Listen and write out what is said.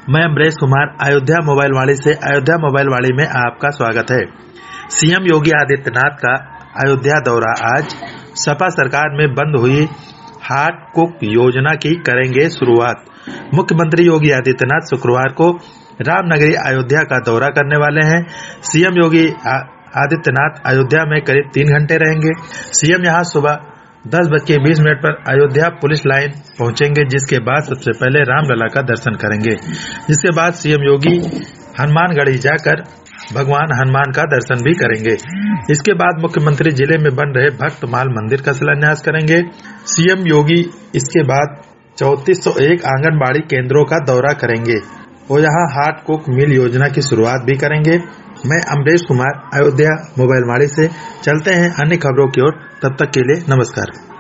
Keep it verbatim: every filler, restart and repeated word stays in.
मैं अमरेश कुमार, अयोध्या मोबाइल वाणी से। अयोध्या मोबाइल वाणी में आपका स्वागत है। सीएम योगी आदित्यनाथ का अयोध्या दौरा आज। सपा सरकार में बंद हुई हॉट कुक योजना की करेंगे शुरुआत। मुख्यमंत्री योगी आदित्यनाथ शुक्रवार को रामनगरी अयोध्या का दौरा करने वाले हैं। सीएम योगी आदित्यनाथ अयोध्या में करीब तीन घंटे रहेंगे। सीएम यहां सुबह दस बज के बीस मिनट पर अयोध्या पुलिस लाइन पहुंचेंगे, जिसके बाद सबसे पहले रामलला का दर्शन करेंगे। जिसके बाद सीएम योगी हनुमानगढ़ी जाकर भगवान हनुमान का दर्शन भी करेंगे। इसके बाद मुख्यमंत्री जिले में बन रहे भक्तमाल मंदिर का शिलान्यास करेंगे। सीएम योगी इसके बाद चौंतीस सौ एक आंगनबाड़ी केंद्रों का दौरा करेंगे। वो यहाँ हॉट कुक मील योजना की शुरुआत भी करेंगे। मैं अमरेश कुमार, अयोध्या मोबाइल वाणी से। चलते हैं अन्य खबरों की ओर, तब तक के लिए नमस्कार।